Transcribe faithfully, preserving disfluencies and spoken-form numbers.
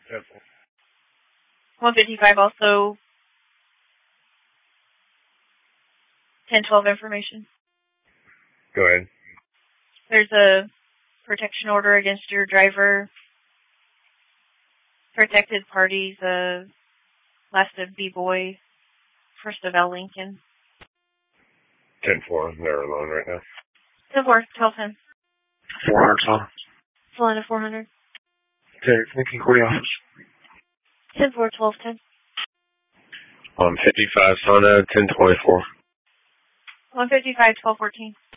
Yep. one fifty-five also ten twelve information. Go ahead. There's a protection order against your driver. Protected parties, uh, last of B-Boy, first of L. Lincoln. ten four, they're alone right now. ten four, twelve ten. four hundred, Tom. Selena four hundred. Okay, Lincoln County office. ten four, twelve ten. Um, fifty-five, Sana, ten twenty-four. one fifty-five, twelve fourteen.